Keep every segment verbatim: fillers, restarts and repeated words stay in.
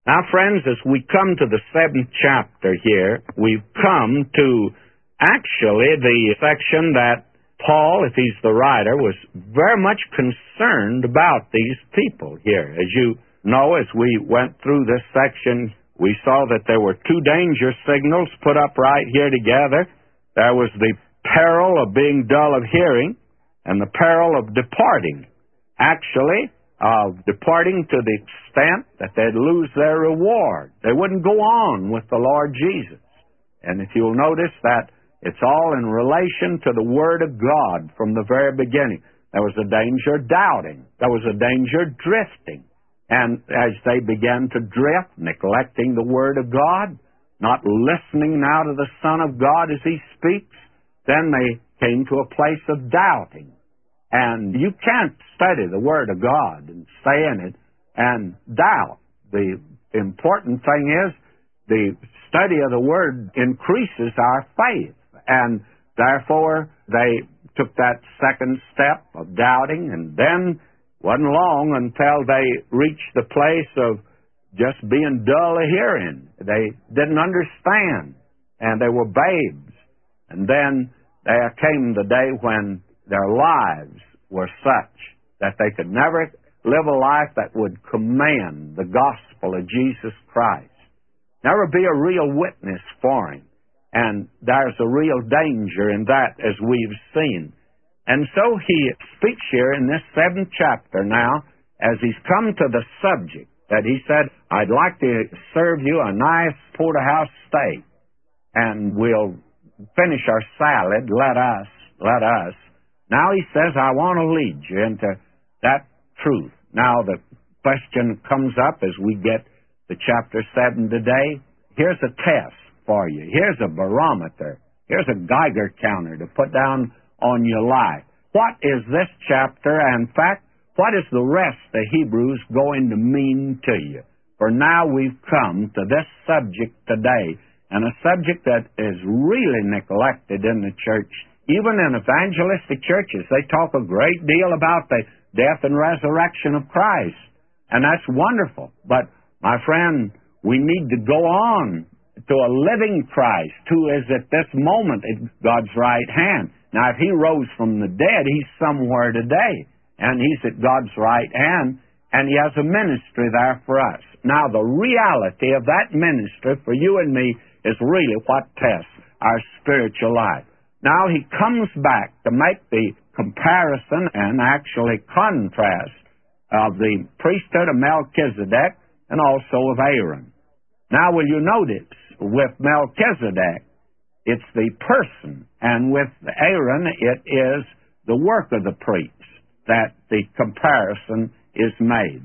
Now, friends, as we come to the seventh chapter here, we've come to actually the section that Paul, if he's the writer, was very much concerned about these people here. As you know, as we went through this section, we saw that there were two danger signals put up right here together. There was the peril of being dull of hearing and the peril of departing. Actually, of departing to the extent that they'd lose their reward. They wouldn't go on with the Lord Jesus. And if you'll notice that it's all in relation to the Word of God from the very beginning. There was a danger of doubting. There was a danger of drifting. And as they began to drift, neglecting the Word of God, not listening now to the Son of God as He speaks, then they came to a place of doubting. And you can't study the Word of God and stay in it and doubt. The important thing is the study of the Word increases our faith. And therefore, they took that second step of doubting, and then wasn't long until they reached the place of just being dull of hearing. They didn't understand, and they were babes. And then there came the day when their lives were such that they could never live a life that would command the gospel of Jesus Christ, never be a real witness for Him. And there's a real danger in that, as we've seen. And so he speaks here in this seventh chapter now, as he's come to the subject, that he said, I'd like to serve you a nice porterhouse steak, and we'll finish our salad, let us, let us. Now he says, I want to lead you into that truth. Now the question comes up as we get to chapter seven today. Here's a test for you. Here's a barometer. Here's a Geiger counter to put down on your life. What is this chapter, and in fact, what is the rest of Hebrews going to mean to you? For now we've come to this subject today, and a subject that is really neglected in the church. Even in evangelistic churches, they talk a great deal about the death and resurrection of Christ, and that's wonderful. But, my friend, we need to go on to a living Christ who is at this moment at God's right hand. Now, if He rose from the dead, He's somewhere today, and He's at God's right hand, and He has a ministry there for us. Now, the reality of that ministry for you and me is really what tests our spiritual life. Now, he comes back to make the comparison and actually contrast of the priesthood of Melchizedek and also of Aaron. Now, will you notice, with Melchizedek, it's the person, and with Aaron, it is the work of the priest that the comparison is made.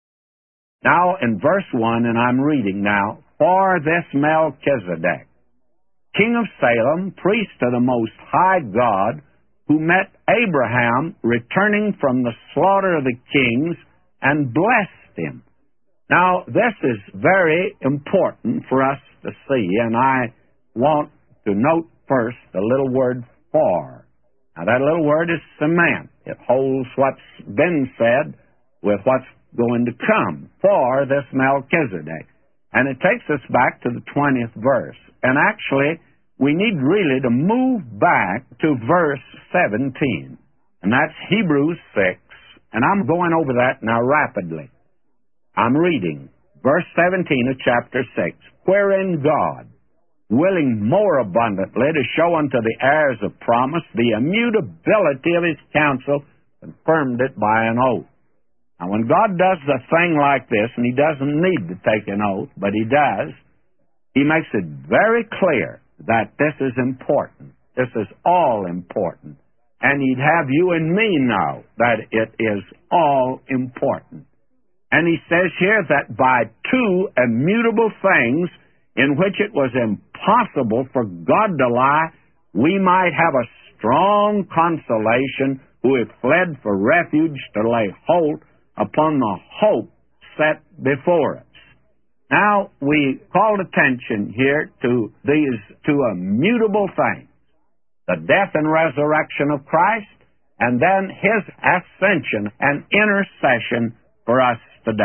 Now, in verse one, and I'm reading now, for this Melchizedek, king of Salem, priest of the Most High God, who met Abraham returning from the slaughter of the kings and blessed him. Now, this is very important for us to see, and I want to note first the little word for. Now, that little word is cement. It holds what's been said with what's going to come, for this Melchizedek. And it takes us back to the twentieth verse. And actually, we need really to move back to verse seventeen. And that's Hebrews six. And I'm going over that now rapidly. I'm reading verse seventeen of chapter six. Wherein God, willing more abundantly to show unto the heirs of promise the immutability of His counsel, confirmed it by an oath. Now, when God does a thing like this, and He doesn't need to take an oath, but He does, He makes it very clear that this is important. This is all important. And He'd have you and me know that it is all important. And He says here that by two immutable things in which it was impossible for God to lie, we might have a strong consolation who have fled for refuge to lay hold upon the hope set before us. Now, we called attention here to these two immutable things, the death and resurrection of Christ, and then His ascension and intercession for us today.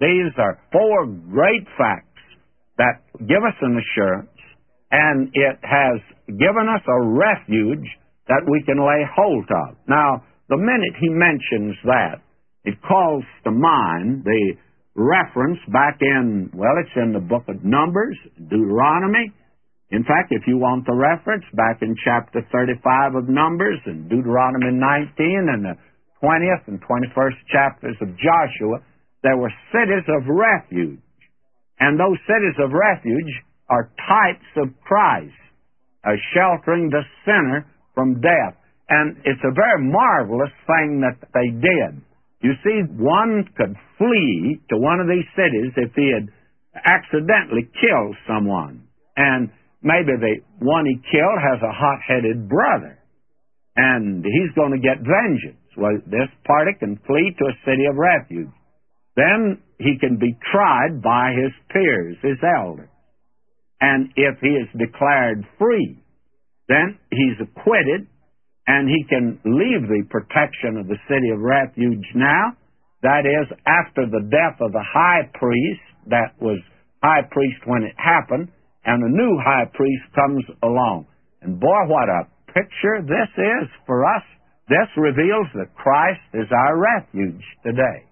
These are four great facts that give us an assurance, and it has given us a refuge that we can lay hold of. Now, the minute he mentions that, it calls to mind the reference back in, well, it's in the book of Numbers, Deuteronomy. In fact, if you want the reference, back in chapter thirty-five of Numbers and Deuteronomy nineteen and the twentieth and twenty-first chapters of Joshua, there were cities of refuge. And those cities of refuge are types of Christ, uh, sheltering the sinner from death. And it's a very marvelous thing that they did. You see, one could flee to one of these cities if he had accidentally killed someone. And maybe the one he killed has a hot-headed brother, and he's going to get vengeance. Well, this party can flee to a city of refuge. Then he can be tried by his peers, his elders. And if he is declared free, then he's acquitted, and he can leave the protection of the city of refuge now. That is, after the death of the high priest, that was high priest when it happened, and a new high priest comes along. And boy, what a picture this is for us. This reveals that Christ is our refuge today.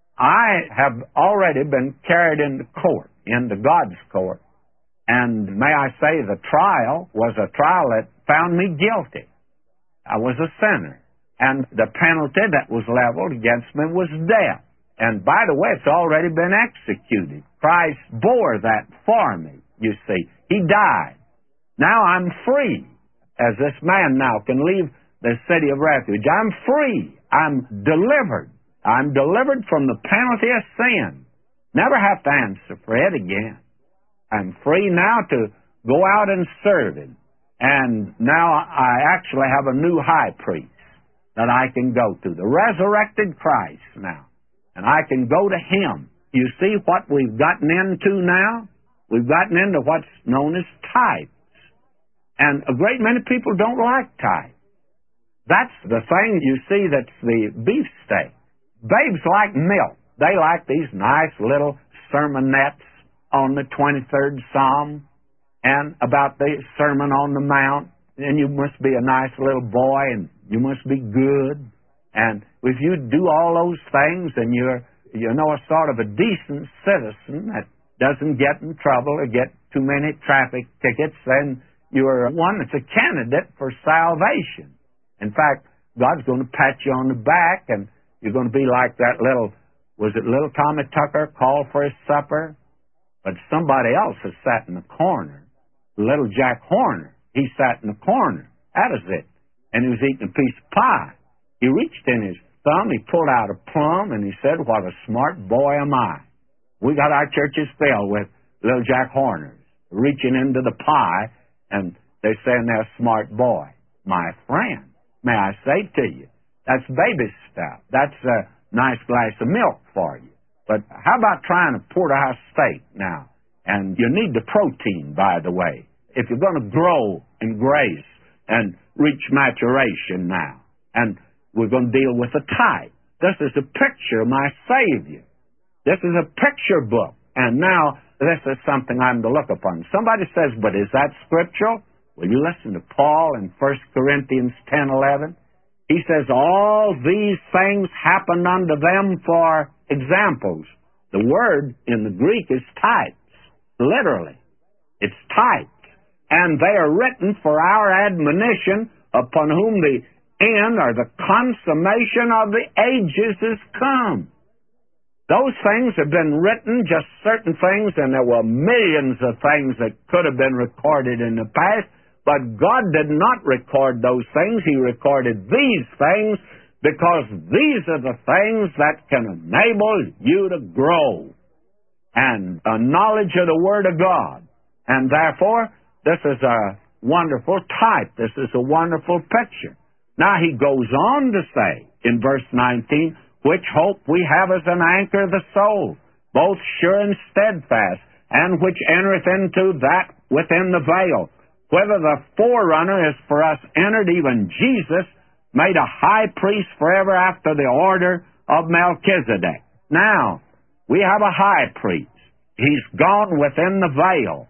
I have already been carried into court, into God's court, and may I say the trial was a trial that found me guilty. I was a sinner, and the penalty that was leveled against me was death. And by the way, it's already been executed. Christ bore that for me, you see. He died. Now I'm free, as this man now can leave the city of refuge. I'm free. I'm delivered. I'm delivered from the penalty of sin. Never have to answer for it again. I'm free now to go out and serve Him. And now I actually have a new high priest that I can go to, the resurrected Christ now. And I can go to Him. You see what we've gotten into now? We've gotten into what's known as types. And a great many people don't like types. That's the thing, you see, that's the beefsteak. Babes like milk. They like these nice little sermonettes on the twenty-third Psalm and about the Sermon on the Mount. And you must be a nice little boy, and you must be good. And if you do all those things, and you're, you know, a sort of a decent citizen that doesn't get in trouble or get too many traffic tickets, then you're one that's a candidate for salvation. In fact, God's going to pat you on the back, and you're going to be like that little, was it little Tommy Tucker called for his supper? But somebody else has sat in the corner. Little Jack Horner, he sat in the corner. That is it. And he was eating a piece of pie. He reached in his thumb, he pulled out a plum, and he said, "What a smart boy am I." We got our churches filled with little Jack Horners reaching into the pie, and they're saying they're a smart boy. My friend, may I say to you, that's baby stuff. That's a nice glass of milk for you. But how about trying a porterhouse steak now? And you need the protein, by the way, if you're going to grow in grace and reach maturation now. And we're going to deal with the type. This is a picture of my Savior. This is a picture book. And now this is something I'm to look upon. Somebody says, but is that scriptural? Well, you listen to Paul in First Corinthians ten eleven. He says, all these things happened unto them for examples. The word in the Greek is types, literally. It's types. And they are written for our admonition, upon whom the end or the consummation of the ages is come. Those things have been written, just certain things, and there were millions of things that could have been recorded in the past, but God did not record those things. He recorded these things because these are the things that can enable you to grow and a knowledge of the Word of God. And therefore, this is a wonderful type. This is a wonderful picture. Now he goes on to say in verse nineteen, which hope we have as an anchor of the soul, both sure and steadfast, and which entereth into that within the veil, whither the forerunner is for us entered, even Jesus, made a high priest forever after the order of Melchizedek. Now, We have a high priest. He's gone within the veil,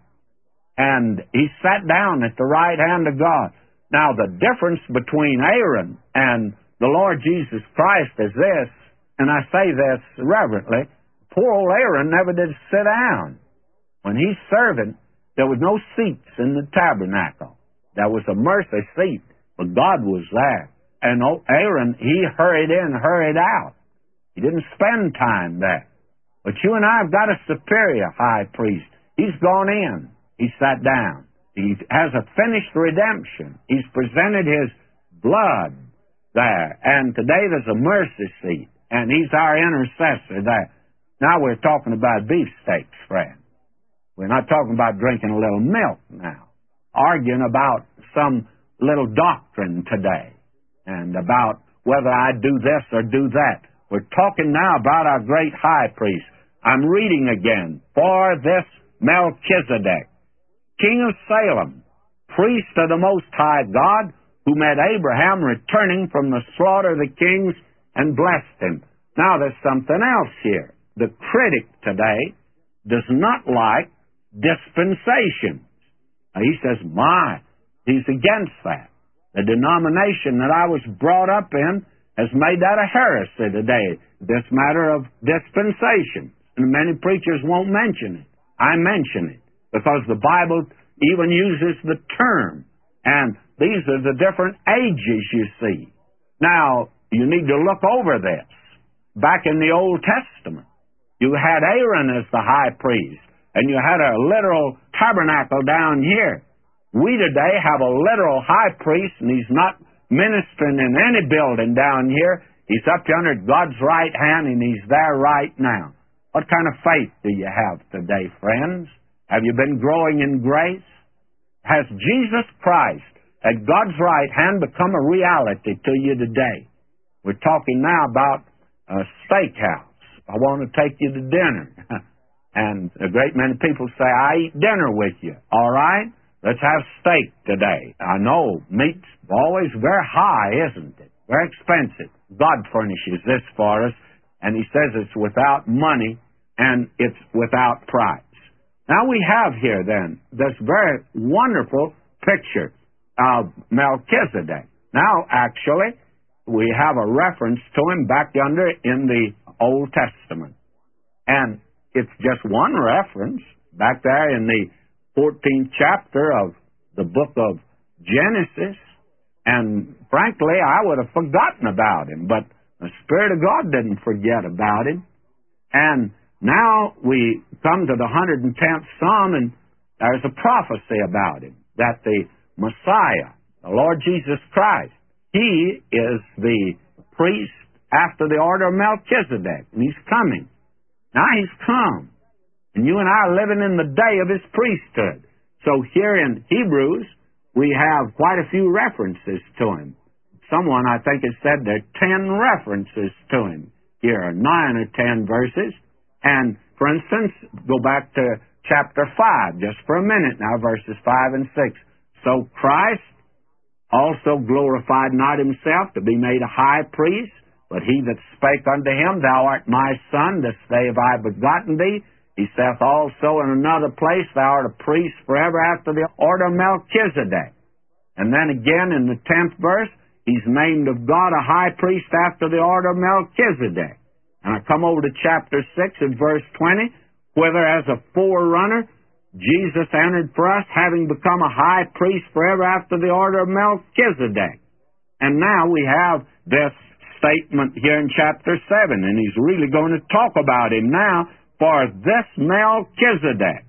and he sat down at the right hand of God. Now, the difference between Aaron and the Lord Jesus Christ is this, and I say this reverently, poor old Aaron never did sit down. When he's serving, there was no seats in the tabernacle. There was a mercy seat, but God was there. And Aaron, he hurried in, hurried out. He didn't spend time there. But you and I have got a superior high priest. He's gone in. He sat down. He has a finished redemption. He's presented his blood there. And today there's a mercy seat, and he's our intercessor there. Now we're talking about beefsteaks, friend. We're not talking about drinking a little milk now, arguing about some little doctrine today, and about whether I do this or do that. We're talking now about our great high priest. I'm reading again. For this Melchizedek, king of Salem, priest of the Most High God, who met Abraham returning from the slaughter of the kings and blessed him. Now there's something else here. The critic today does not like dispensations. Now, he says, my, he's against that. The denomination that I was brought up in has made that a heresy today, this matter of dispensation. And many preachers won't mention it. I mention it because the Bible even uses the term. And these are the different ages you see. Now, you need to look over this. Back in the Old Testament, you had Aaron as the high priest, and you had a literal tabernacle down here. We today have a literal high priest, and he's not ministering in any building down here. He's up yonder at God's right hand, and he's there right now. What kind of faith do you have today, friends? Have you been growing in grace? Has Jesus Christ at God's right hand become a reality to you today? We're talking now about a steakhouse. I want to take you to dinner. And a great many people say, I eat dinner with you. All right? Let's have steak today. I know meat's always very high, isn't it? Very expensive. God furnishes this for us, and he says it's without money and it's without price. Now we have here then this very wonderful picture of Melchizedek. Now actually we have a reference to him back yonder in the Old Testament. And it's just one reference back there in the fourteenth chapter of the book of Genesis. And frankly, I would have forgotten about him, but the Spirit of God didn't forget about him. And now we come to the one hundred tenth Psalm, and there's a prophecy about him, that the Messiah, the Lord Jesus Christ, he is the priest after the order of Melchizedek, and he's coming. Now he's come, and you and I are living in the day of his priesthood. So here in Hebrews, we have quite a few references to him. Someone, I think, has said there are ten references to him. Here are nine or ten verses. And, for instance, go back to chapter five, just for a minute now, verses five and six. So Christ also glorified not himself to be made a high priest, but he that spake unto him, Thou art my Son, this day have I begotten thee. He saith also in another place, Thou art a priest forever after the order of Melchizedek. And then again in the tenth verse, he's named of God a high priest after the order of Melchizedek. And I come over to chapter six and verse twenty, whither as a forerunner Jesus entered for us, having become a high priest forever after the order of Melchizedek. And now we have this statement here in chapter seven, and he's really going to talk about him now. For this Melchizedek,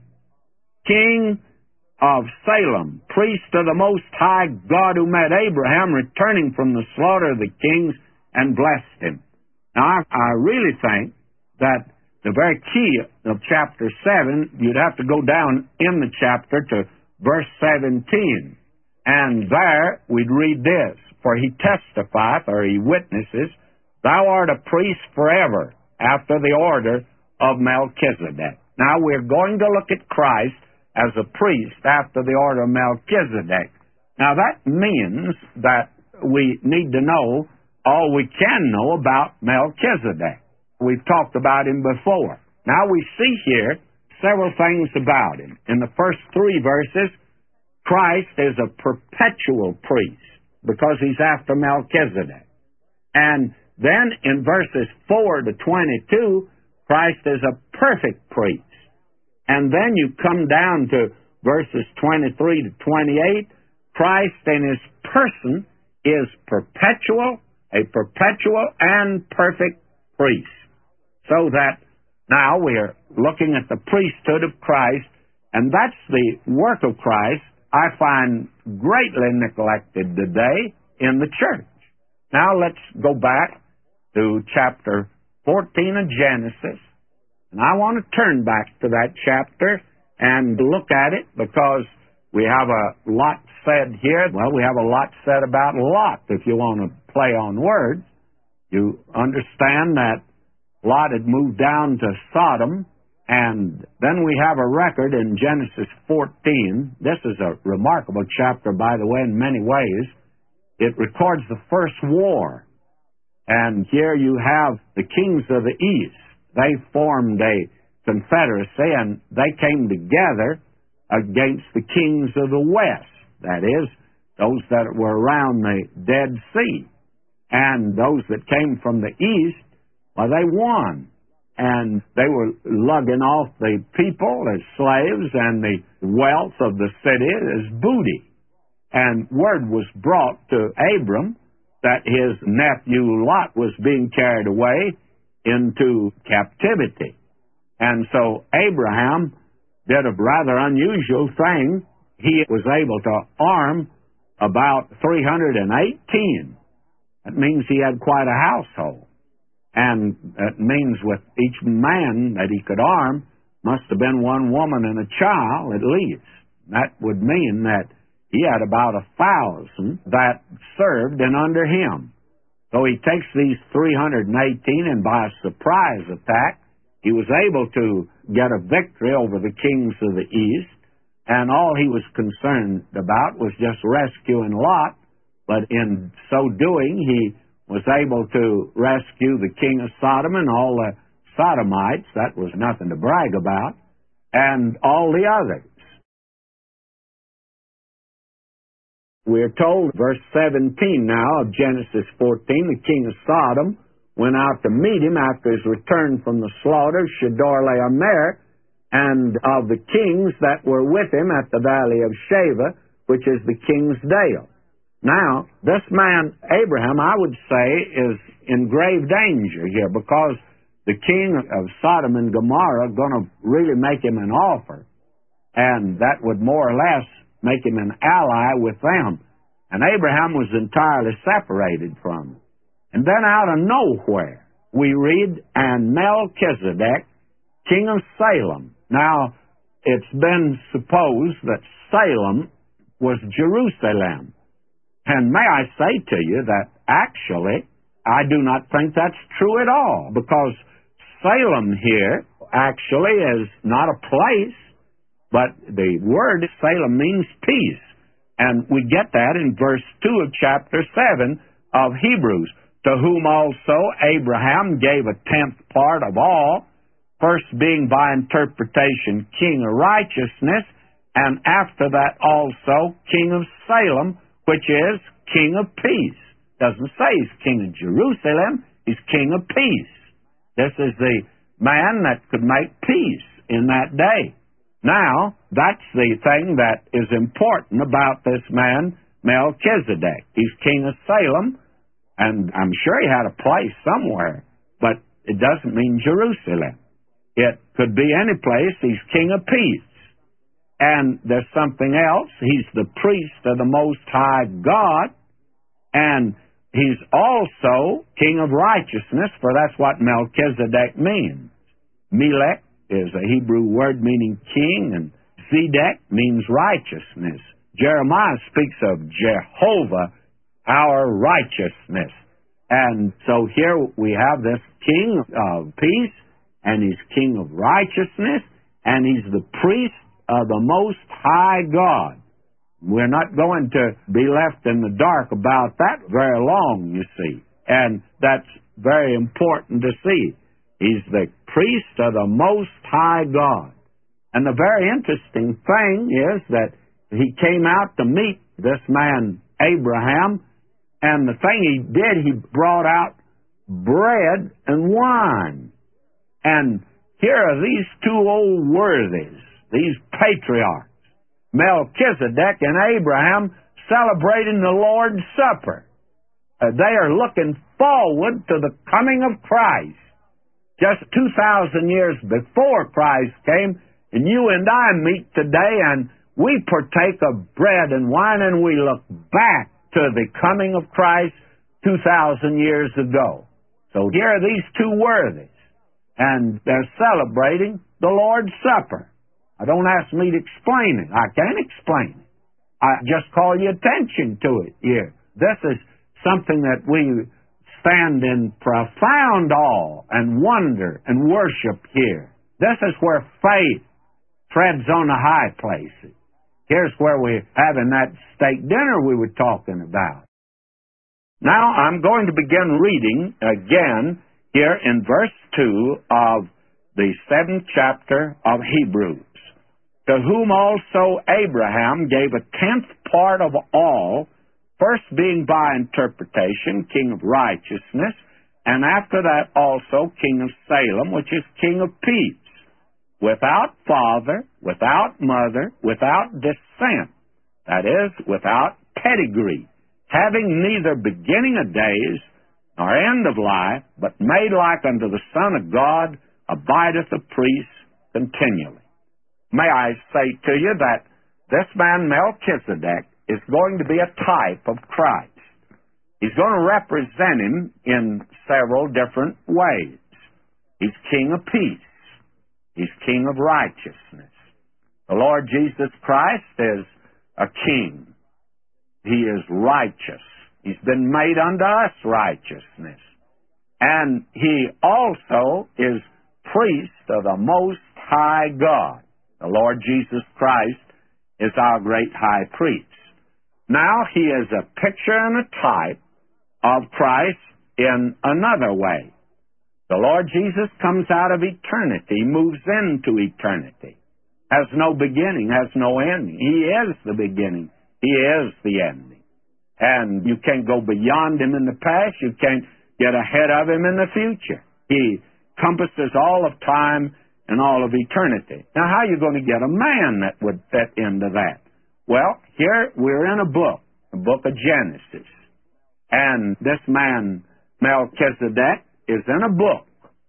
king of Salem, priest of the Most High God, who met Abraham returning from the slaughter of the kings and blessed him. Now, I, I really think that the very key of chapter seven, you'd have to go down in the chapter to verse seventeen. And there we'd read this, For he testifieth, or he witnesses, Thou art a priest forever after the order of Melchizedek. Now we're going to look at Christ as a priest after the order of Melchizedek. Now that means that we need to know all we can know about Melchizedek. We've talked about him before. Now we see here several things about him. In the first three verses, Christ is a perpetual priest because he's after Melchizedek. And then in verses four to twenty-two, Christ is a perfect priest. And then you come down to verses twenty-three to twenty-eight, Christ in his person is perpetual, a perpetual and perfect priest. So that now we are looking at the priesthood of Christ, and that's the work of Christ I find greatly neglected today in the church. Now let's go back to chapter fourteen of Genesis, and I want to turn back to that chapter and look at it because we have a lot said here. Well, we have a lot said about Lot, if you want to play on words. You understand that Lot had moved down to Sodom, and then we have a record in Genesis fourteen. This is a remarkable chapter, by the way, in many ways. It records the first war. And here you have the kings of the east. They formed a confederacy, and they came together against the kings of the west. That is, those that were around the Dead Sea. And those that came from the east, well, they won. And they were lugging off the people as slaves and the wealth of the city as booty. And word was brought to Abram that his nephew Lot was being carried away into captivity. And so Abraham did a rather unusual thing. He was able to arm about three hundred eighteen. That means he had quite a household. And that means with each man that he could arm must have been one woman and a child at least. That would mean that he had about a thousand that served and under him. So he takes these three hundred eighteen, and by a surprise attack, he was able to get a victory over the kings of the east, and all he was concerned about was just rescuing Lot, but in so doing, he was able to rescue the king of Sodom and all the Sodomites. That was nothing to brag about, and all the others. We are told, verse seventeen now of Genesis fourteen, the king of Sodom went out to meet him after his return from the slaughter, Chedorlaomer, and of the kings that were with him at the valley of Shaveh, which is the king's dale. Now, this man, Abraham, I would say, is in grave danger here because the king of Sodom and Gomorrah is going to really make him an offer, and that would more or less make him an ally with them. And Abraham was entirely separated from them. And then out of nowhere, we read, and Melchizedek, king of Salem. Now, it's been supposed that Salem was Jerusalem. And may I say to you that actually, I do not think that's true at all, because Salem here actually is not a place, but the word Salem means peace. And we get that in verse two of chapter seven of Hebrews, to whom also Abraham gave a tenth part of all, first being by interpretation king of righteousness, and after that also king of Salem, which is king of peace. Doesn't say he's king of Jerusalem, he's king of peace. This is the man that could make peace in that day. Now, that's the thing that is important about this man, Melchizedek. He's king of Salem, and I'm sure he had a place somewhere, but it doesn't mean Jerusalem. It could be any place. He's king of peace. And there's something else. He's the priest of the Most High God, and he's also king of righteousness, for that's what Melchizedek means. Melech is a Hebrew word meaning king, and Zedek means righteousness. Jeremiah speaks of Jehovah, our righteousness. And so here we have this king of peace, and he's king of righteousness, and he's the priest of the Most High God. We're not going to be left in the dark about that very long, you see. And that's very important to see. He's the priest of the Most High God. And the very interesting thing is that he came out to meet this man, Abraham, and the thing he did, he brought out bread and wine. And here are these two old worthies, these patriarchs, Melchizedek and Abraham, celebrating the Lord's Supper. Uh, they are looking forward to the coming of Christ. Just two thousand years before Christ came, and you and I meet today, and we partake of bread and wine, and we look back to the coming of Christ two thousand years ago. So here are these two worthies, and they're celebrating the Lord's Supper. I don't ask me to explain it. I can't explain it. I just call your attention to it here. This is something that we stand in profound awe and wonder and worship here. This is where faith treads on the high places. Here's where we're having that steak dinner we were talking about. Now I'm going to begin reading again here in verse two of the seventh chapter of Hebrews. To whom also Abraham gave a tenth part of all, first being by interpretation king of righteousness, and after that also king of Salem, which is king of peace, without father, without mother, without descent, that is, without pedigree, having neither beginning of days nor end of life, but made like unto the Son of God, abideth a priest continually. May I say to you that this man Melchizedek is going to be a type of Christ. He's going to represent him in several different ways. He's king of peace. He's king of righteousness. The Lord Jesus Christ is a king. He is righteous. He's been made unto us righteousness. And he also is priest of the Most High God. The Lord Jesus Christ is our great high priest. Now he is a picture and a type of Christ in another way. The Lord Jesus comes out of eternity, moves into eternity, has no beginning, has no ending. He is the beginning. He is the ending. And you can't go beyond him in the past. You can't get ahead of him in the future. He compasses all of time and all of eternity. Now, how are you going to get a man that would fit into that? Well, here we're in a book, the book of Genesis. And this man, Melchizedek, is in a book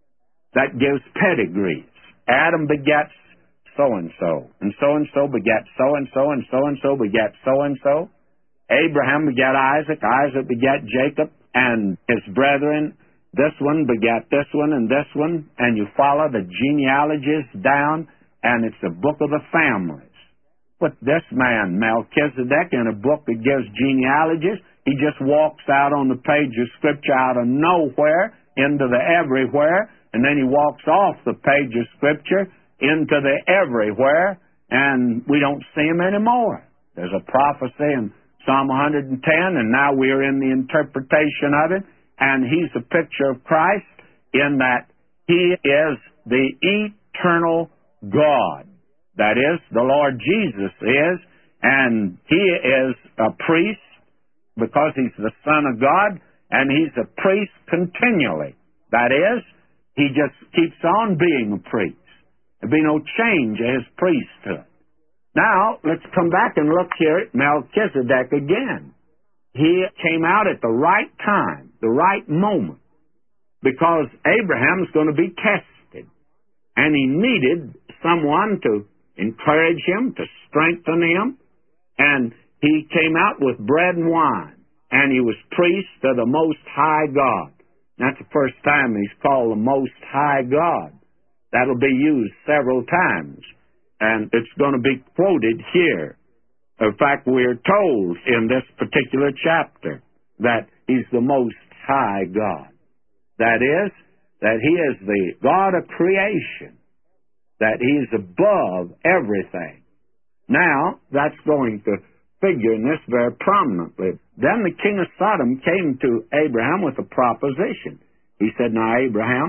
that gives pedigrees. Adam begets so-and-so, and so-and-so begat so-and-so, and so-and-so begat so-and-so. Abraham begat Isaac, Isaac begat Jacob, and his brethren. This one begat this one and this one, and you follow the genealogies down, and it's a book of the families. But this man, Melchizedek, in a book that gives genealogies, he just walks out on the page of Scripture out of nowhere into the everywhere, and then he walks off the page of Scripture into the everywhere, and we don't see him anymore. There's a prophecy in Psalm one hundred ten, and now we're in the interpretation of it, and he's a picture of Christ in that he is the eternal God. That is, the Lord Jesus is, and he is a priest because he's the Son of God, and he's a priest continually. That is, he just keeps on being a priest. There'll be no change in his priesthood. Now, let's come back and look here at Melchizedek again. He came out at the right time, the right moment, because Abraham's going to be tested, and he needed someone to encourage him, to strengthen him, and he came out with bread and wine, and he was priest of the Most High God. That's the first time he's called the Most High God. That'll be used several times, and it's going to be quoted here. In fact, we're told in this particular chapter that he's the Most High God. That is, that he is the God of creation, that he's above everything. Now, that's going to figure in this very prominently. Then the king of Sodom came to Abraham with a proposition. He said, now, Abraham,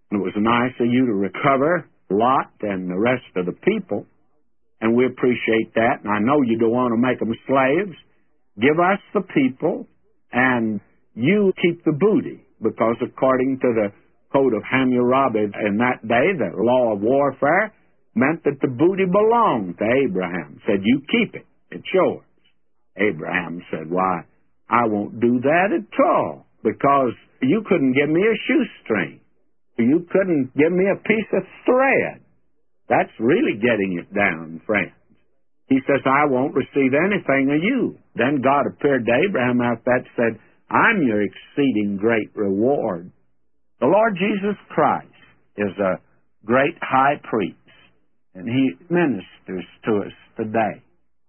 It was nice of you to recover Lot and the rest of the people, and we appreciate that. And I know you don't want to make them slaves. Give us the people, and you keep the booty, because according to the code of Hammurabi in that day, the law of warfare meant that the booty belonged to Abraham. Said, you keep it. It's yours. Abraham said, why, I won't do that at all, because you couldn't give me a shoestring. You couldn't give me a piece of thread. That's really getting it down, friends. He says, I won't receive anything of you. Then God appeared to Abraham after that and said, I'm your exceeding great reward. The Lord Jesus Christ is a great high priest, and he ministers to us today.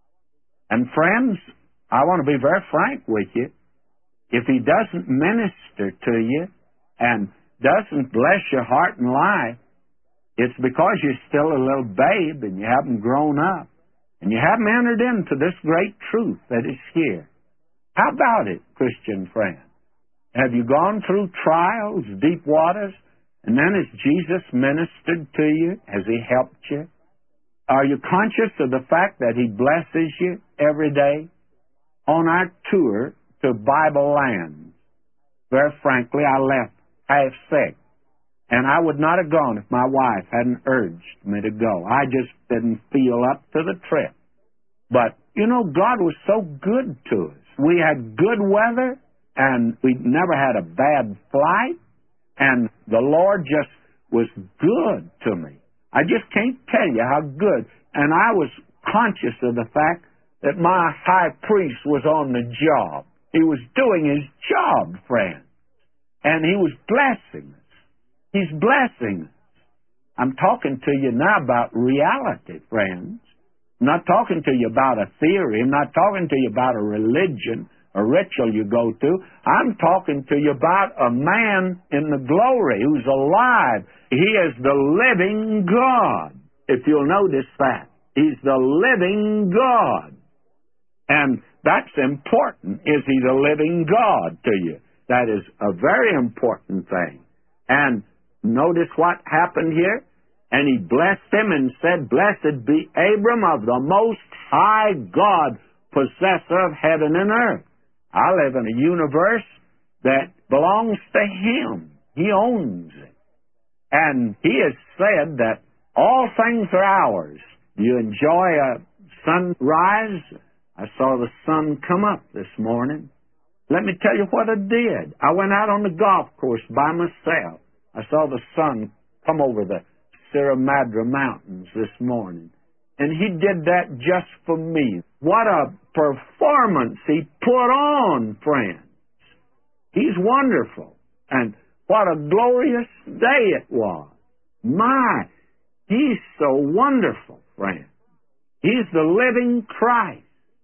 And friends, I want to be very frank with you. If he doesn't minister to you and doesn't bless your heart and life, it's because you're still a little babe and you haven't grown up and you haven't entered into this great truth that is here. How about it, Christian friend? Have you gone through trials, deep waters, and then has Jesus ministered to you? Has he helped you? Are you conscious of the fact that he blesses you every day? On our tour to Bible lands, very frankly, I left half sick. And I would not have gone if my wife hadn't urged me to go. I just didn't feel up to the trip. But, you know, God was so good to us. We had good weather, and we never had a bad flight, and the Lord just was good to me. I just can't tell you how good. And I was conscious of the fact that my high priest was on the job. He was doing his job, friends. And he was blessing us. He's blessing us. I'm talking to you now about reality, friends. I'm not talking to you about a theory. I'm not talking to you about a religion, a ritual you go to. I'm talking to you about a man in the glory who's alive. He is the living God, if you'll notice that. He's the living God. And that's important. Is he the living God to you? That is a very important thing. And notice what happened here. And he blessed him and said, Blessed be Abram of the Most High God, possessor of heaven and earth. I live in a universe that belongs to him. He owns it. And he has said that all things are ours. Do you enjoy a sunrise? I saw the sun come up this morning. Let me tell you what I did. I went out on the golf course by myself. I saw the sun come over the Sierra Madre Mountains this morning. And he did that just for me. What a performance he put on, friends. He's wonderful. And what a glorious day it was. My, he's so wonderful, friends. He's the living Christ.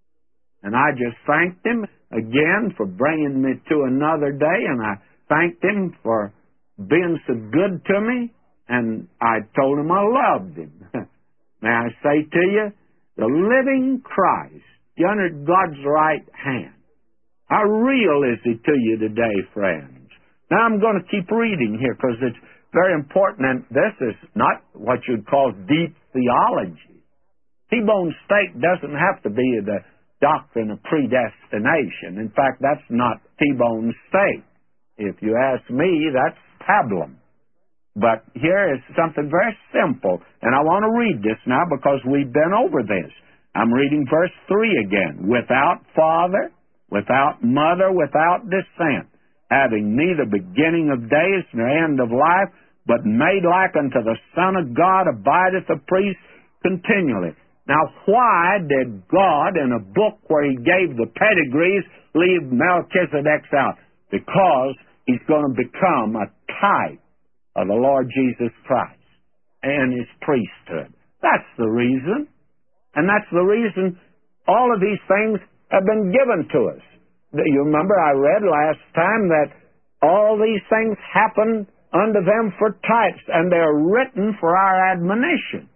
And I just thanked him again for bringing me to another day, and I thanked him for being so good to me, and I told him I loved him. May I say to you, the living Christ, you under God's right hand. How real is he to you today, friends? Now I'm going to keep reading here because it's very important, and this is not what you'd call deep theology. T-bone steak doesn't have to be the doctrine of predestination. In fact, that's not T-bone steak. If you ask me, that's pablum. But here is something very simple, and I want to read this now because we've been over this. I'm reading verse three again. Without father, without mother, without descent, having neither beginning of days nor end of life, but made like unto the Son of God, abideth a priest continually. Now, why did God, in a book where he gave the pedigrees, leave Melchizedek out? Because he's going to become a type of the Lord Jesus Christ and his priesthood. That's the reason. And that's the reason all of these things have been given to us. You remember I read last time that all these things happen unto them for types, and they're written for our admonition.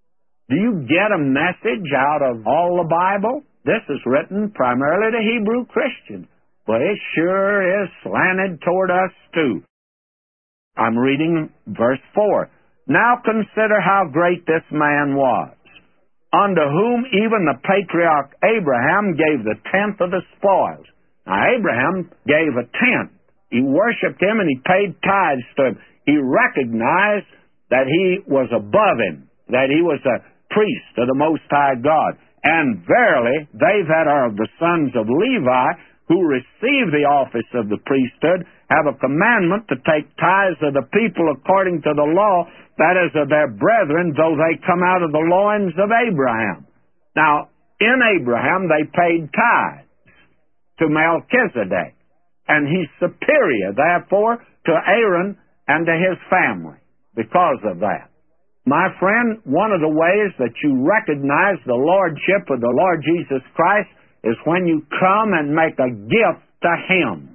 Do you get a message out of all the Bible? This is written primarily to Hebrew Christians, but it sure is slanted toward us too. I'm reading verse four. Now consider how great this man was, unto whom even the patriarch Abraham gave the tenth of the spoils. Now, Abraham gave a tenth. He worshipped him and he paid tithes to him. He recognized that he was above him, that he was a priest of the Most High God. And verily, they that are of the sons of Levi, who receive the office of the priesthood, have a commandment to take tithes of the people according to the law, that is of their brethren, though they come out of the loins of Abraham. Now, in Abraham, they paid tithes to Melchizedek, and he's superior, therefore, to Aaron and to his family because of that. My friend, one of the ways that you recognize the lordship of the Lord Jesus Christ is when you come and make a gift to him.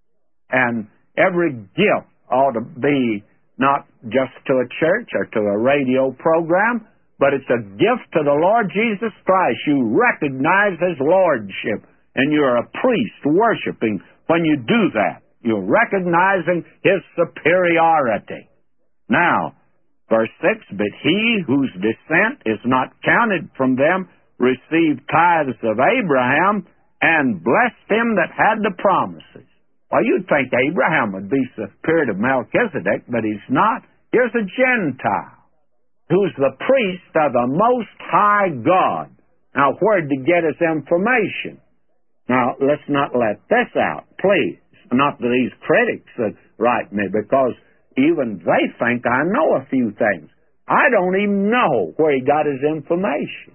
And every gift ought to be not just to a church or to a radio program, but it's a gift to the Lord Jesus Christ. You recognize his lordship, and you're a priest worshiping. When you do that, you're recognizing his superiority. Now, verse six, but he whose descent is not counted from them received tithes of Abraham and blessed him that had the promises. Well, you'd think Abraham would be superior to Melchizedek, but he's not. Here's a Gentile who's the priest of the Most High God. Now, where'd he get his information? Now, let's not let this out, please. Not to these critics that write me, because even they think I know a few things. I don't even know where he got his information.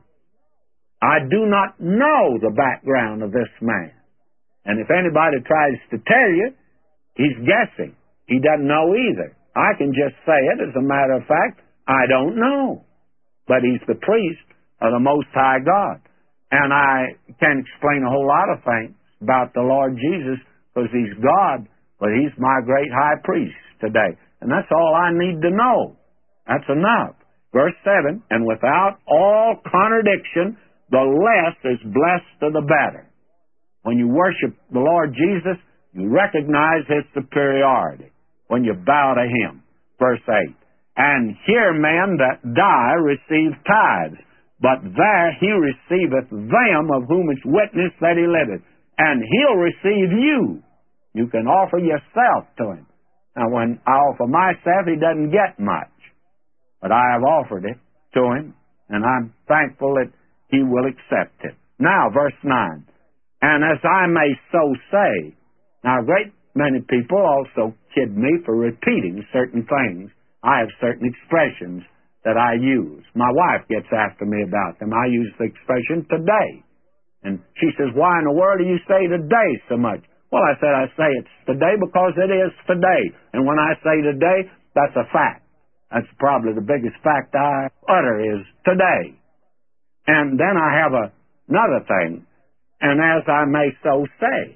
I do not know the background of this man. And if anybody tries to tell you, he's guessing. He doesn't know either. I can just say it as a matter of fact. I don't know. But he's the priest of the Most High God. And I can explain a whole lot of things about the Lord Jesus, because he's God, but he's my great high priest today. And that's all I need to know. That's enough. Verse seven, and without all contradiction, the less is blessed of the better. When you worship the Lord Jesus, you recognize his superiority when you bow to him. Verse eight, and here men that die receive tithes, but there he receiveth them of whom it's witness that he liveth. And he'll receive you. You can offer yourself to him. Now, when I offer myself, he doesn't get much. But I have offered it to him, and I'm thankful that he will accept it. Now, verse nine. And as I may so say, now a great many people also kid me for repeating certain things. I have certain expressions that I use. My wife gets after me about them. I use the expression today. And she says, why in the world do you say today so much? Well, I said, I say it's today because it is today. And when I say today, that's a fact. That's probably the biggest fact I utter is today. And then I have a, another thing. And as I may so say.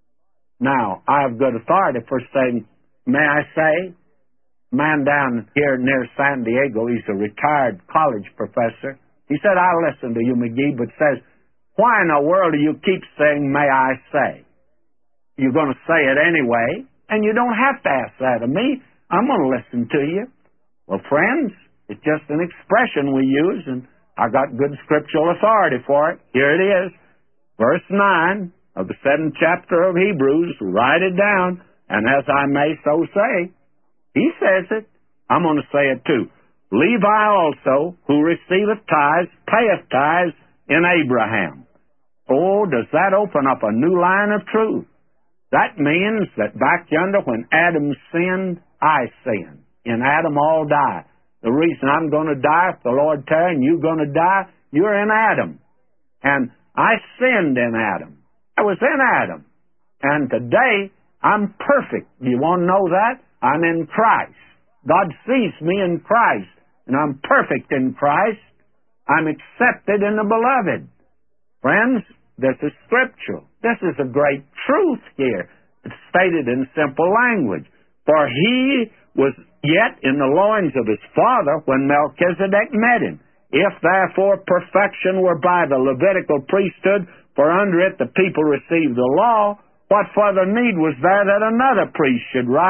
Now, I have good authority for saying, may I say, man down here near San Diego, he's a retired college professor. He said, I listen to you, McGee, but says, why in the world do you keep saying, may I say? You're going to say it anyway, and you don't have to ask that of me. I'm going to listen to you. Well, friends, it's just an expression we use, and I got good scriptural authority for it. Here it is. Verse nine of the seventh chapter of Hebrews, write it down, and as I may so say, he says it, I'm going to say it too. Levi also, who receiveth tithes, payeth tithes in Abraham. Oh, does that open up a new line of truth? That means that back yonder when Adam sinned, I sinned. In Adam all die. The reason I'm going to die, if the Lord tarry, and you're going to die, you're in Adam. And I sinned in Adam. I was in Adam. And today, I'm perfect. You want to know that? I'm in Christ. God sees me in Christ. And I'm perfect in Christ. I'm accepted in the beloved. Friends, this is scriptural. This is a great truth here. It's stated in simple language. For he was yet in the loins of his father when Melchizedek met him. If therefore perfection were by the Levitical priesthood, for under it the people received the law, what further need was there that another priest should rise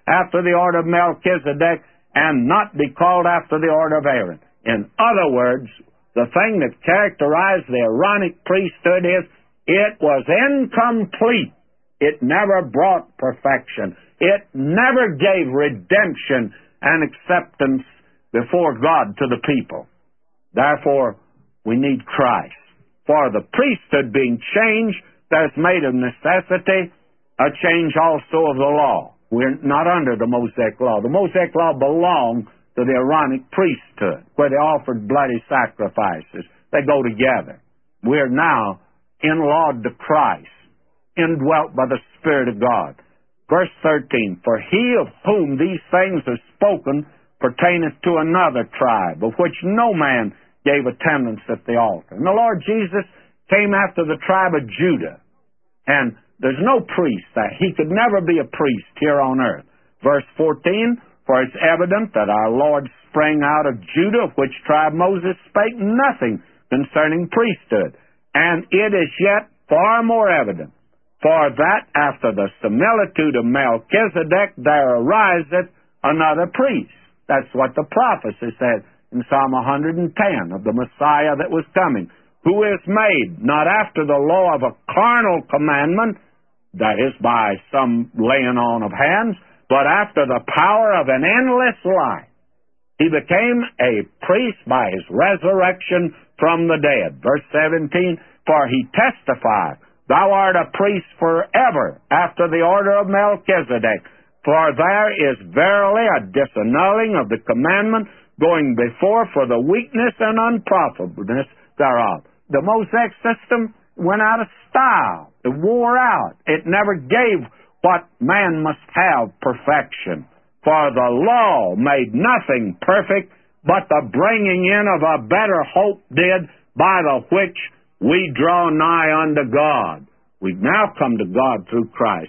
after the order of Melchizedek and not be called after the order of Aaron. In other words, the thing that characterized the Aaronic priesthood is it was incomplete. It never brought perfection. It never gave redemption and acceptance before God to the people. Therefore, we need Christ. For the priesthood being changed, there's made of necessity a change also of the law. We're not under the Mosaic law. The Mosaic law belonged to the Aaronic priesthood, where they offered bloody sacrifices. They go together. We're now in-lawed to Christ, indwelt by the Spirit of God. Verse thirteen, for he of whom these things are spoken pertaineth to another tribe, of which no man gave attendance at the altar. And the Lord Jesus came after the tribe of Judah. And there's no priest that he could never be a priest here on earth. Verse fourteen, for it's evident that our Lord sprang out of Judah, of which tribe Moses spake nothing concerning priesthood. And it is yet far more evident, for that after the similitude of Melchizedek there ariseth another priest. That's what the prophecy said in Psalm one hundred ten of the Messiah that was coming, who is made not after the law of a carnal commandment, that is by some laying on of hands, but after the power of an endless life. He became a priest by his resurrection from the dead. Verse seventeen, for he testified, thou art a priest forever after the order of Melchizedek. For there is verily a disannulling of the commandment going before for the weakness and unprofitableness thereof. The Mosaic system went out of style. It wore out. It never gave what man must have, perfection. For the law made nothing perfect, but the bringing in of a better hope did, by the which we draw nigh unto God. We now come to God through Christ.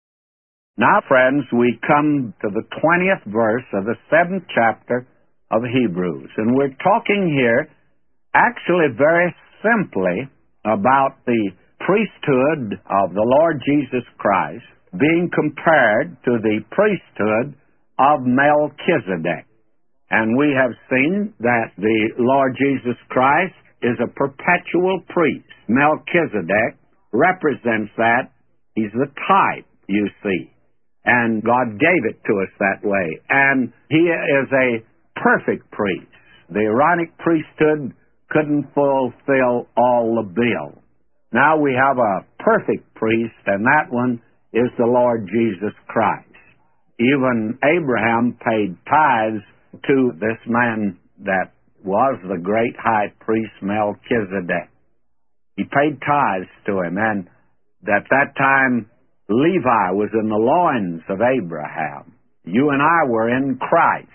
Now, friends, we come to the twentieth verse of the seventh chapter of Hebrews. And we're talking here actually very simply about the priesthood of the Lord Jesus Christ being compared to the priesthood of Melchizedek. And we have seen that the Lord Jesus Christ is a perpetual priest. Melchizedek represents that. He's the type, you see. And God gave it to us that way. And he is a perfect priest. The Aaronic priesthood couldn't fulfill all the bill. Now we have a perfect priest, and that one is the Lord Jesus Christ. Even Abraham paid tithes to this man that was the great high priest Melchizedek. He paid tithes to him, and at that time Levi was in the loins of Abraham. You and I were in Christ.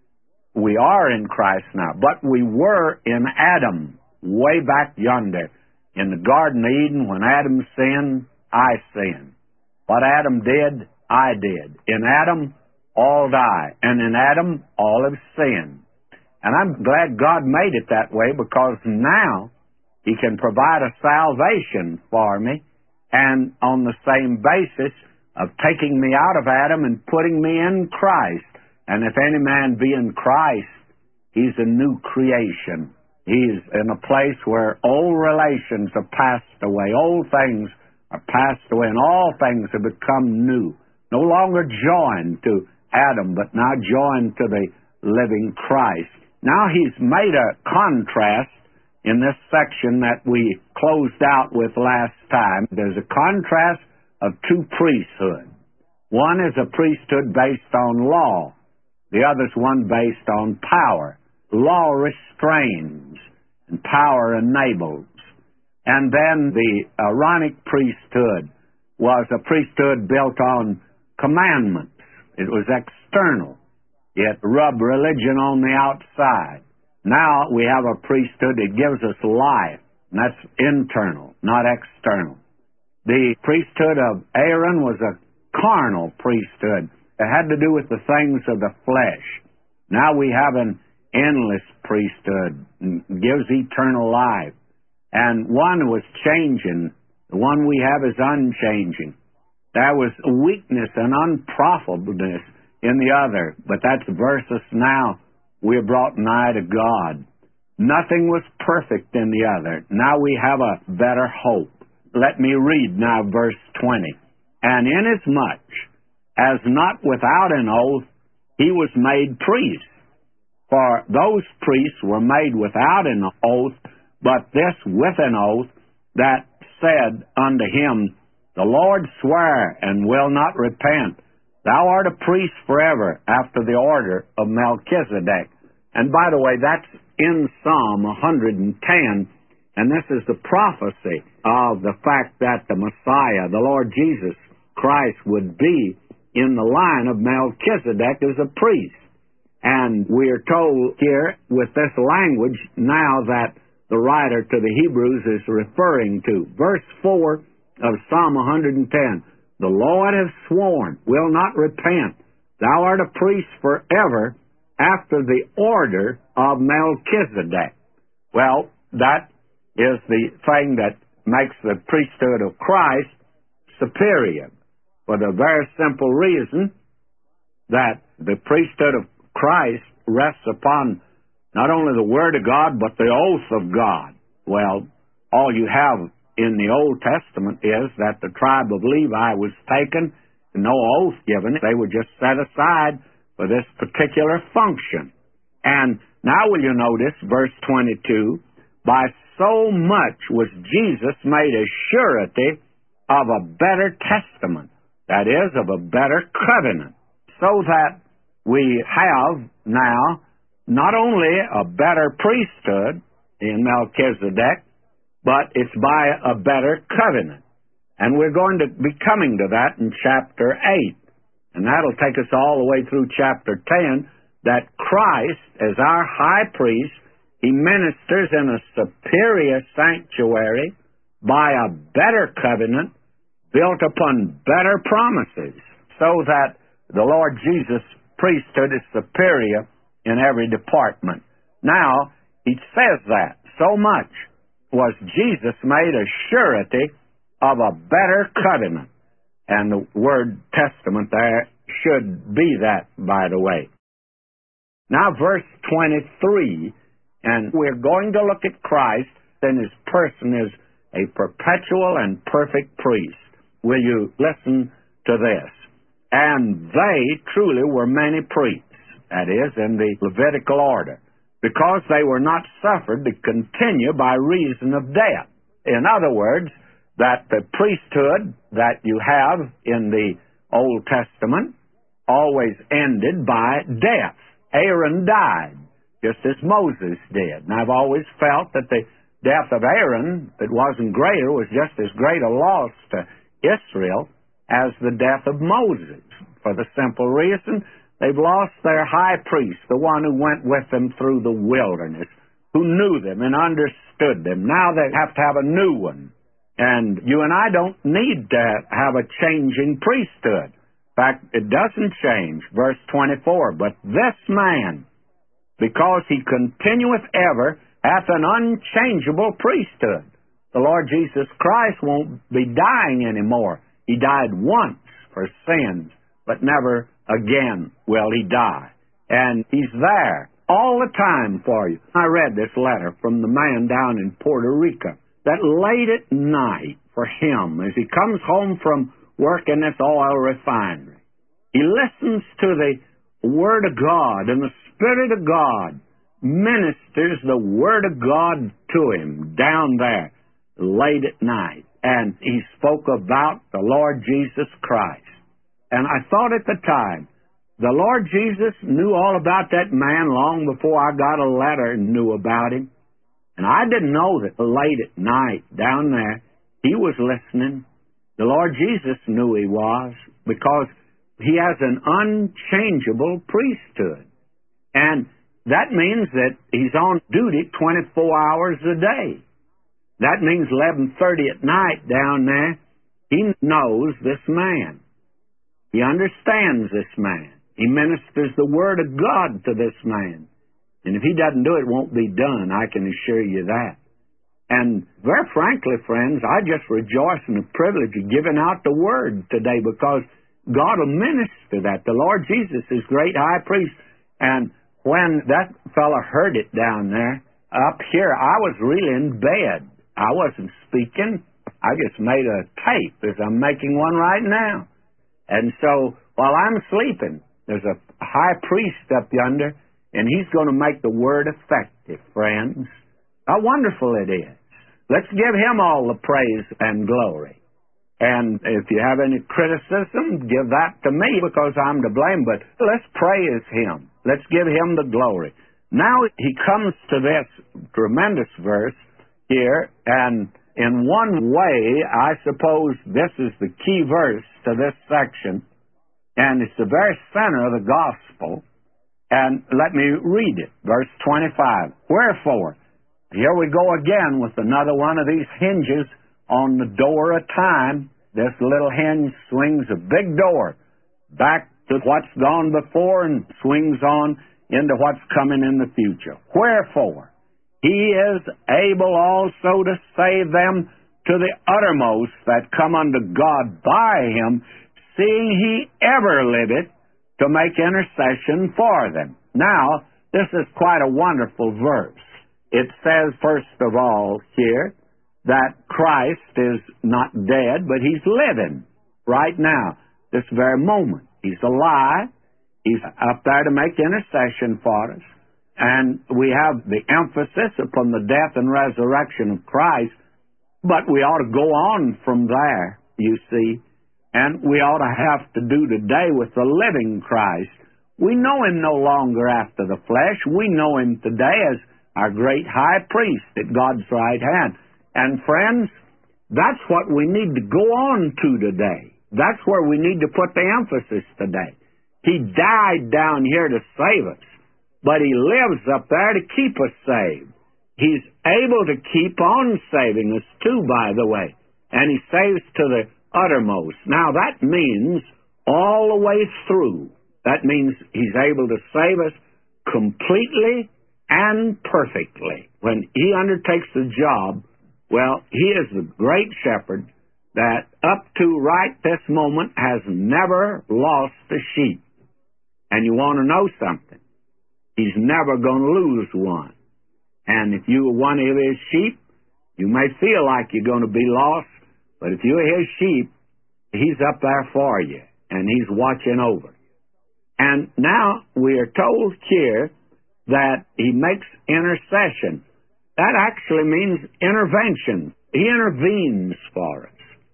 We are in Christ now, but we were in Adam way back yonder. In the Garden of Eden, when Adam sinned, I sinned. What Adam did, I did. In Adam, all die. And in Adam, all have sinned. And I'm glad God made it that way, because now he can provide a salvation for me, and on the same basis of taking me out of Adam and putting me in Christ. And if any man be in Christ, he's a new creation. He's in a place where old relations are passed away. Old things are passed away, and all things have become new. No longer joined to Adam, but now joined to the living Christ. Now he's made a contrast in this section that we closed out with last time. There's a contrast of two priesthoods. One is a priesthood based on law. The other's one based on power. Law restrains, and power enables. And then the Aaronic priesthood was a priesthood built on commandments. It was external. It rubbed religion on the outside. Now we have a priesthood that gives us life, and that's internal, not external. The priesthood of Aaron was a carnal priesthood. It had to do with the things of the flesh. Now we have an endless priesthood, and gives eternal life. And one was changing. The one we have is unchanging. There was weakness and unprofitableness in the other. But that's versus now we are brought nigh to God. Nothing was perfect in the other. Now we have a better hope. Let me read now verse twenty. And inasmuch as not without an oath he was made priest, for those priests were made without an oath, but this with an oath, that said unto him, The Lord sware and will not repent. Thou art a priest forever after the order of Melchizedek. And by the way, that's in Psalm one hundred ten, and this is the prophecy of the fact that the Messiah, the Lord Jesus Christ, would be in the line of Melchizedek as a priest. And we are told here with this language now that the writer to the Hebrews is referring to. Verse four of Psalm one hundred ten, The Lord hath sworn, will not repent. Thou art a priest forever after the order of Melchizedek. Well, that is the thing that makes the priesthood of Christ superior, for the very simple reason that the priesthood of Christ rests upon not only the Word of God, but the oath of God. Well, all you have in the Old Testament is that the tribe of Levi was taken, and no oath given. They were just set aside for this particular function. And now will you notice, verse twenty-two, By so much was Jesus made a surety of a better testament, that is, of a better covenant, so that we have now not only a better priesthood in Melchizedek, but it's by a better covenant. And we're going to be coming to that in chapter eight. And that'll take us all the way through chapter ten, that Christ, as our high priest, he ministers in a superior sanctuary by a better covenant built upon better promises, so that the Lord Jesus' priesthood is superior in every department. Now, he says that so much was Jesus made a surety of a better covenant. And the word testament there should be that, by the way. Now, verse twenty-three, and we're going to look at Christ and his person as a perpetual and perfect priest. Will you listen to this? And they truly were many priests, that is, in the Levitical order, because they were not suffered to continue by reason of death. In other words, that the priesthood that you have in the Old Testament always ended by death. Aaron died, just as Moses did. And I've always felt that the death of Aaron, if it wasn't greater, was just as great a loss to Israel as the death of Moses, for the simple reason they've lost their high priest, the one who went with them through the wilderness, who knew them and understood them. Now they have to have a new one. And you and I don't need to have a changing priesthood. In fact, it doesn't change. Verse twenty-four, But this man, because he continueth ever, hath an unchangeable priesthood. The Lord Jesus Christ won't be dying anymore. He died once for sins, but never again will he die. And he's there all the time for you. I read this letter from the man down in Puerto Rico, that late at night for him, as he comes home from work in this oil refinery, he listens to the Word of God, and the Spirit of God ministers the Word of God to him down there late at night. And he spoke about the Lord Jesus Christ. And I thought at the time, the Lord Jesus knew all about that man long before I got a letter and knew about him. And I didn't know that late at night down there, he was listening. The Lord Jesus knew he was, because he has an unchangeable priesthood. And that means that he's on duty twenty-four hours a day. That means eleven thirty at night down there, he knows this man. He understands this man. He ministers the Word of God to this man. And if he doesn't do it, it won't be done, I can assure you that. And very frankly, friends, I just rejoice in the privilege of giving out the Word today, because God will minister that. The Lord Jesus is great high priest. And when that fella heard it down there, up here, I was really in bed. I wasn't speaking. I just made a tape as I'm making one right now. And so while I'm sleeping, there's a high priest up yonder, and he's going to make the word effective, friends. How wonderful it is. Let's give him all the praise and glory. And if you have any criticism, give that to me because I'm to blame. But let's praise him. Let's give him the glory. Now he comes to this tremendous verse here, and in one way, I suppose this is the key verse to this section, and it's the very center of the gospel. And let me read it, verse twenty-five. Wherefore, here we go again with another one of these hinges on the door of time. This little hinge swings a big door back to what's gone before and swings on into what's coming in the future. Wherefore, he is able also to save them to the uttermost that come unto God by him, seeing he ever liveth to make intercession for them. Now, this is quite a wonderful verse. It says, first of all, here, that Christ is not dead, but he's living right now, this very moment. He's alive. He's up there to make intercession for us. And we have the emphasis upon the death and resurrection of Christ, but we ought to go on from there, you see. And we ought to have to do today with the living Christ. We know him no longer after the flesh. We know him today as our great high priest at God's right hand. And friends, that's what we need to go on to today. That's where we need to put the emphasis today. He died down here to save us, but he lives up there to keep us saved. He's able to keep on saving us too, by the way. And he saves to the uttermost. Now that means all the way through. That means he's able to save us completely and perfectly. When he undertakes the job, well, he is the great shepherd that up to right this moment has never lost a sheep. And you want to know something? He's never going to lose one. And if you are one of his sheep, you may feel like you're going to be lost, but if you're his sheep, he's up there for you, and he's watching over you. And now we are told here that he makes intercession. That actually means intervention. He intervenes for us.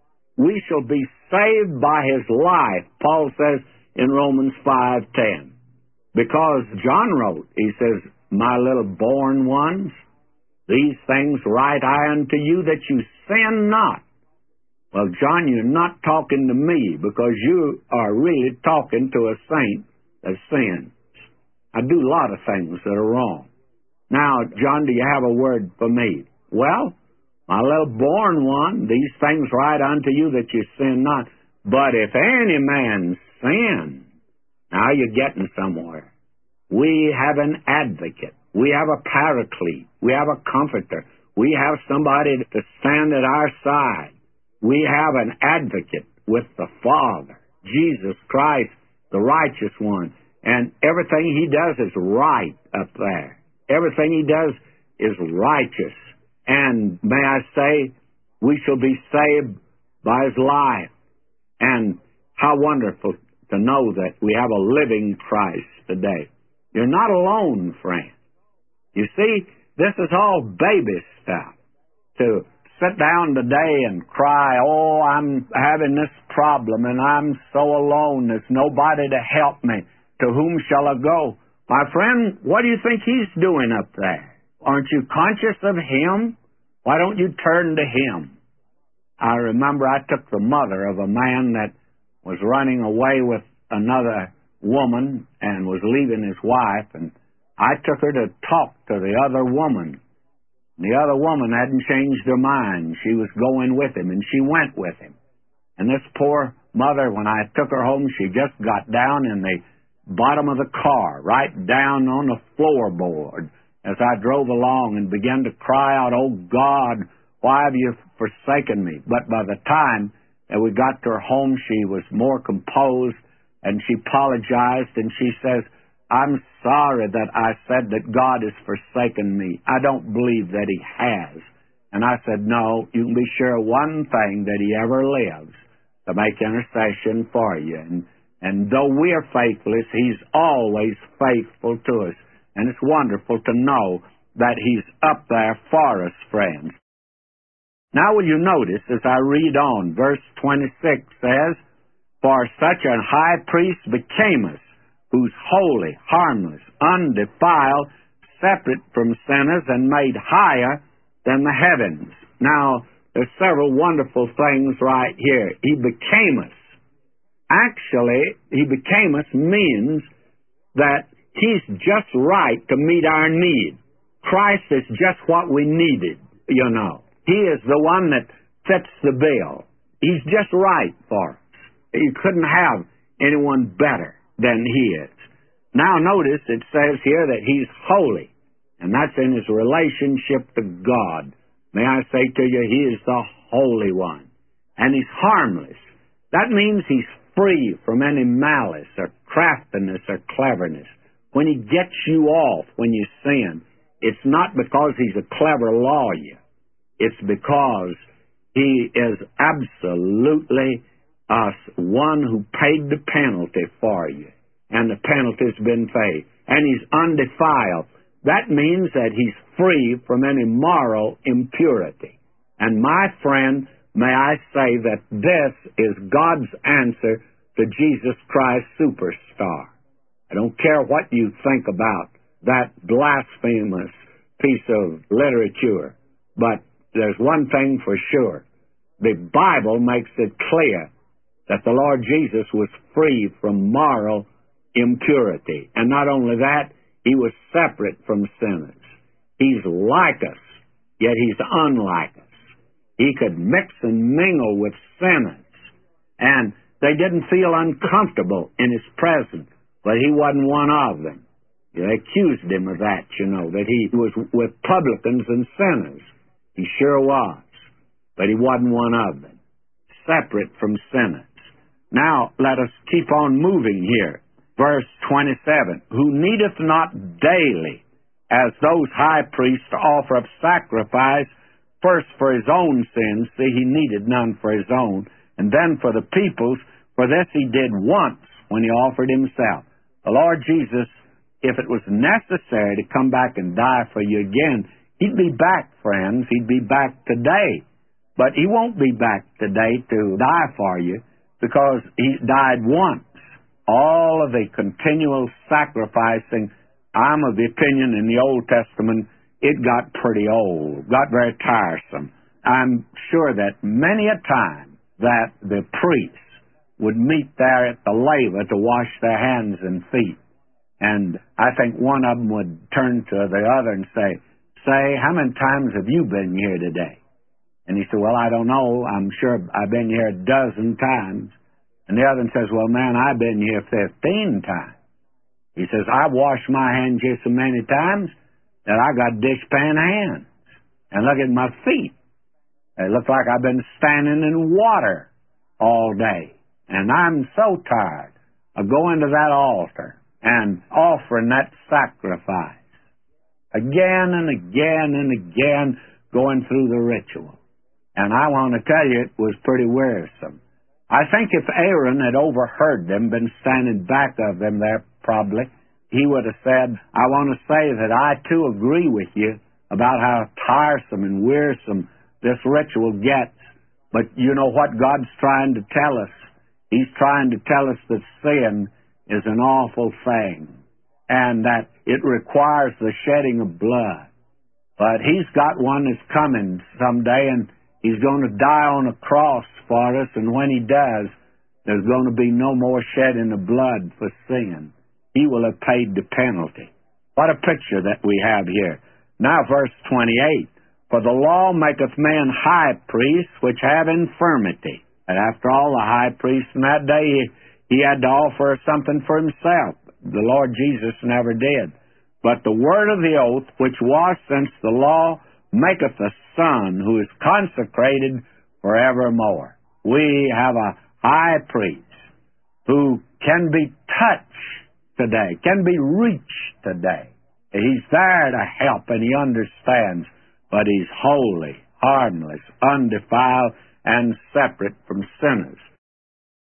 We shall be saved by his life, Paul says in Romans five ten. Because John wrote, he says, my little born ones, these things write I unto you that you sin not. Well, John, you're not talking to me because you are really talking to a saint that sins. I do a lot of things that are wrong. Now, John, do you have a word for me? Well, my little born one, these things write unto you that you sin not. But if any man sin, now you're getting somewhere. We have an advocate. We have a paraclete. We have a comforter. We have somebody to stand at our side. We have an advocate with the Father, Jesus Christ, the righteous one. And everything he does is right up there. Everything he does is righteous. And may I say, we shall be saved by his life. And how wonderful to know that we have a living Christ today. You're not alone, friend. You see, this is all baby stuff. To sit down today and cry, oh, I'm having this problem and I'm so alone. There's nobody to help me. To whom shall I go? My friend, what do you think he's doing up there? Aren't you conscious of him? Why don't you turn to him? I remember I took the mother of a man that was running away with another woman and was leaving his wife, and I took her to talk to the other woman. The other woman hadn't changed her mind. She was going with him, and she went with him. And this poor mother, when I took her home, she just got down in the bottom of the car, right down on the floorboard, as I drove along and began to cry out, oh, God, why have you forsaken me? But by the time and we got to her home, she was more composed, and she apologized, and she says, I'm sorry that I said that God has forsaken me. I don't believe that He has. And I said, no, you can be sure of one thing, that He ever lives to make intercession for you. And, and though we are faithless, He's always faithful to us. And it's wonderful to know that He's up there for us, friends. Now will you notice, as I read on, verse twenty-six says, for such a high priest became us, who's holy, harmless, undefiled, separate from sinners, and made higher than the heavens. Now, there's several wonderful things right here. He became us. Actually, He became us means that He's just right to meet our need. Christ is just what we needed, you know. He is the one that fits the bill. He's just right for us. You couldn't have anyone better than He is. Now notice it says here that He's holy, and that's in His relationship to God. May I say to you, He is the Holy One. And He's harmless. That means He's free from any malice or craftiness or cleverness. When He gets you off when you sin, it's not because He's a clever lawyer. It's because He is absolutely us, one who paid the penalty for you, and the penalty's been paid, and He's undefiled. That means that He's free from any moral impurity. And my friend, may I say that this is God's answer to Jesus Christ Superstar. I don't care what you think about that blasphemous piece of literature, but there's one thing for sure. The Bible makes it clear that the Lord Jesus was free from moral impurity. And not only that, He was separate from sinners. He's like us, yet He's unlike us. He could mix and mingle with sinners, and they didn't feel uncomfortable in His presence, but He wasn't one of them. They accused Him of that, you know, that He was with publicans and sinners. He sure was, but He wasn't one of them, separate from sinners. Now, let us keep on moving here. Verse twenty-seven, who needeth not daily, as those high priests, to offer up sacrifice, first for His own sins, see, He needed none for His own, and then for the people's, for this He did once when He offered Himself. The Lord Jesus, if it was necessary to come back and die for you again, He'd be back, friends. He'd be back today. But He won't be back today to die for you, because He died once. All of the continual sacrificing, I'm of the opinion in the Old Testament, it got pretty old, got very tiresome. I'm sure that many a time that the priests would meet there at the laver to wash their hands and feet. And I think one of them would turn to the other and say, say, how many times have you been here today? And he said, well, I don't know. I'm sure I've been here a dozen times. And the other one says, well, man, I've been here fifteen times. He says, I've washed my hands here so many times that I got dishpan hands. And look at my feet. They look like I've been standing in water all day. And I'm so tired of going to that altar and offering that sacrifice. Again and again and again going through the ritual. And I want to tell you, it was pretty wearisome. I think if Aaron had overheard them, been standing back of them there probably, he would have said, I want to say that I too agree with you about how tiresome and wearisome this ritual gets. But you know what God's trying to tell us? He's trying to tell us that sin is an awful thing and that it requires the shedding of blood. But He's got one that's coming someday, and He's going to die on a cross for us, and when He does, there's going to be no more shedding of blood for sin. He will have paid the penalty. What a picture that we have here. Now verse twenty-eight, for the law maketh men high priests which have infirmity. And after all, the high priest in that day, he, he had to offer something for himself. The Lord Jesus never did. But the word of the oath, which was since the law, maketh a Son who is consecrated forevermore. We have a high priest who can be touched today, can be reached today. He's there to help, and he understands, but he's holy, harmless, undefiled, and separate from sinners.